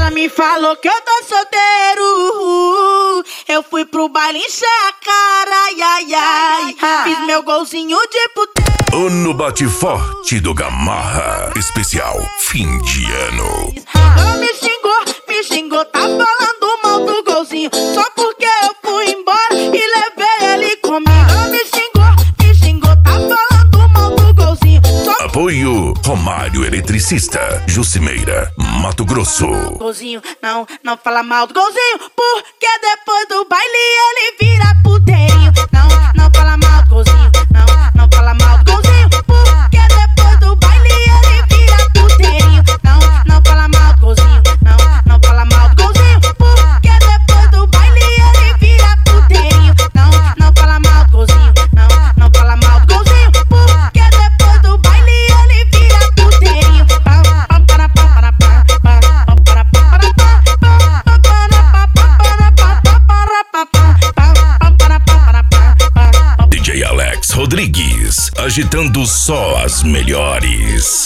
Ela me falou que eu tô solteiro. Eu fui pro baile encher a cara, ai, ai, ai. Fiz meu golzinho de puteiro. Ano bate forte do Gamarra, especial fim de ano. Ela me xingou, tá falando mal do golzinho. Só porque eu fui embora e levei ele comigo. Ela me xingou, tá falando mal do golzinho. Apoio Romário Eletricista, Jucimeira, Mato Grosso. Golzinho, não fala mal do golzinho, porque depois do baile ele vira puteirinho. Não fala mal do golzinho, não fala mal do golzinho, porque depois do baile ele vira puteirinho. Não fala mal do golzinho, não fala mal do golzinho, porque depois do baile ele vira puteirinho. Não fala mal do golzinho, não fala mal do golzinho, porque depois do baile ele vira puteirinho. DJ Alex Rodrigues, agitando só as melhores.